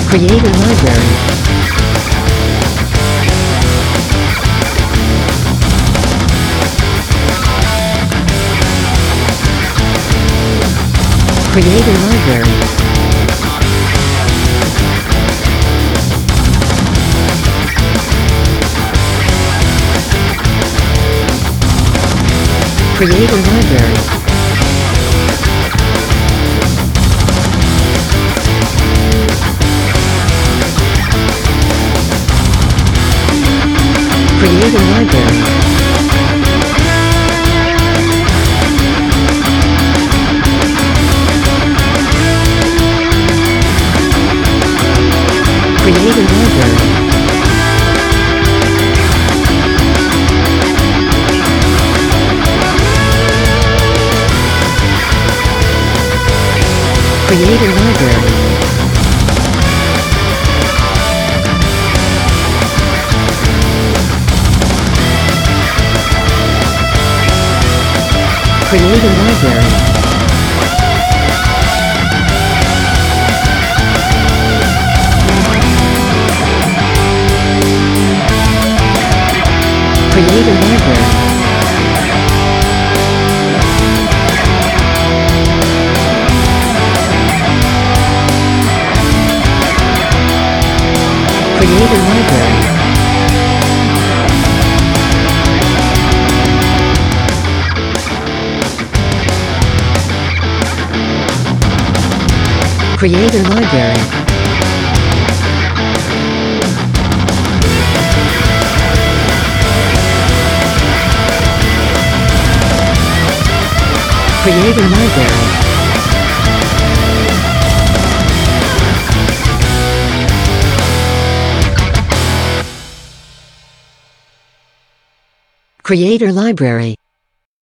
Creator Library. Creator Library. Creator Library. Creator Library. Creator Library. Creator Library. Creator Library. Creator Library. Creator Library. Creator Library. Creator Library. Creator Library.